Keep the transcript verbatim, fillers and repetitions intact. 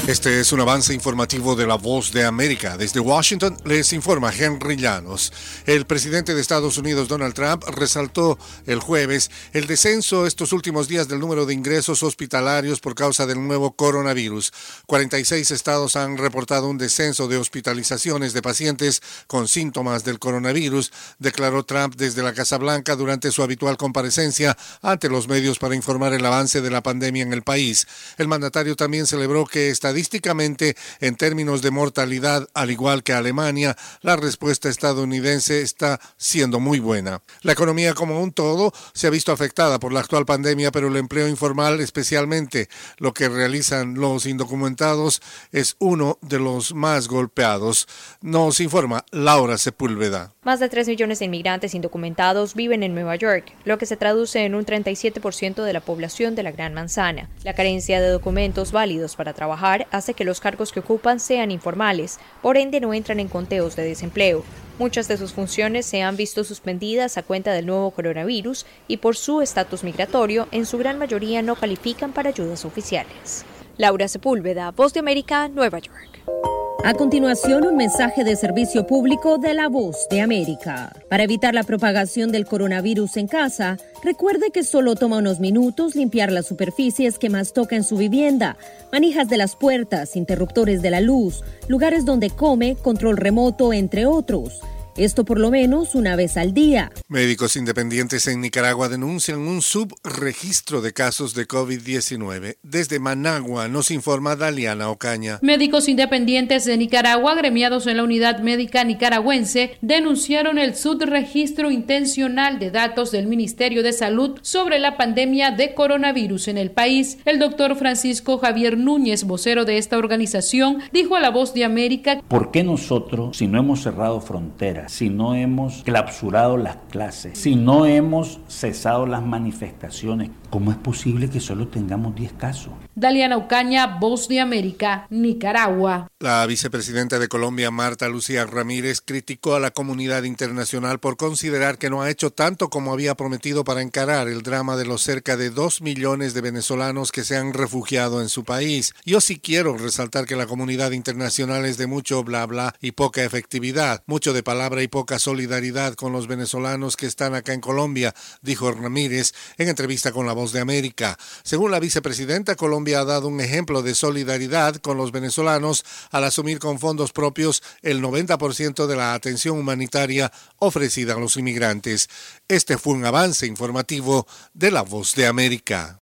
Este es un avance informativo de La Voz de América. Desde Washington les informa Henry Llanos. El presidente de Estados Unidos, Donald Trump, resaltó el jueves el descenso estos últimos días del número de ingresos hospitalarios por causa del nuevo coronavirus. cuarenta y seis estados han reportado un descenso de hospitalizaciones de pacientes con síntomas del coronavirus, declaró Trump desde la Casa Blanca durante su habitual comparecencia ante los medios para informar el avance de la pandemia en el país. El mandatario también celebró que estadísticamente Estadísticamente, en términos de mortalidad, al igual que Alemania, la respuesta estadounidense está siendo muy buena. La economía como un todo se ha visto afectada por la actual pandemia, pero el empleo informal, especialmente lo que realizan los indocumentados, es uno de los más golpeados. Nos informa Laura Sepúlveda. Más de tres millones de inmigrantes indocumentados viven en Nueva York, lo que se traduce en un treinta y siete por ciento de la población de la Gran Manzana. La carencia de documentos válidos para trabajar hace que los cargos que ocupan sean informales, por ende no entran en conteos de desempleo. Muchas de sus funciones se han visto suspendidas a cuenta del nuevo coronavirus y por su estatus migratorio, en su gran mayoría no califican para ayudas oficiales. Laura Sepúlveda, Voz de América, Nueva York. A continuación, un mensaje de servicio público de La Voz de América. Para evitar la propagación del coronavirus en casa, recuerde que solo toma unos minutos limpiar las superficies que más toca en su vivienda, manijas de las puertas, interruptores de la luz, lugares donde come, control remoto, entre otros. Esto por lo menos una vez al día. Médicos independientes en Nicaragua denuncian un subregistro de casos de COVID diecinueve. Desde Managua nos informa Daliana Ocaña. Médicos independientes de Nicaragua, agremiados en la Unidad Médica Nicaragüense, denunciaron el subregistro intencional de datos del Ministerio de Salud sobre la pandemia de coronavirus en el país. El doctor Francisco Javier Núñez, vocero de esta organización, dijo a La Voz de América: ¿Por qué nosotros, si no hemos cerrado fronteras, si no hemos clausurado las clases, si no hemos cesado las manifestaciones, cómo es posible que solo tengamos diez casos? Daliana Ocaña, Voz de América, Nicaragua. La vicepresidenta de Colombia, Marta Lucía Ramírez, criticó a la comunidad internacional por considerar que no ha hecho tanto como había prometido para encarar el drama de los cerca de dos millones de venezolanos que se han refugiado en su país. Yo sí quiero resaltar que la comunidad internacional es de mucho bla bla y poca efectividad, mucho de palabra y poca solidaridad con los venezolanos que están acá en Colombia, dijo Ramírez en entrevista con La Voz de América. Según la vicepresidenta, Colombia ha dado un ejemplo de solidaridad con los venezolanos al asumir con fondos propios el noventa por ciento de la atención humanitaria ofrecida a los inmigrantes. Este fue un avance informativo de La Voz de América.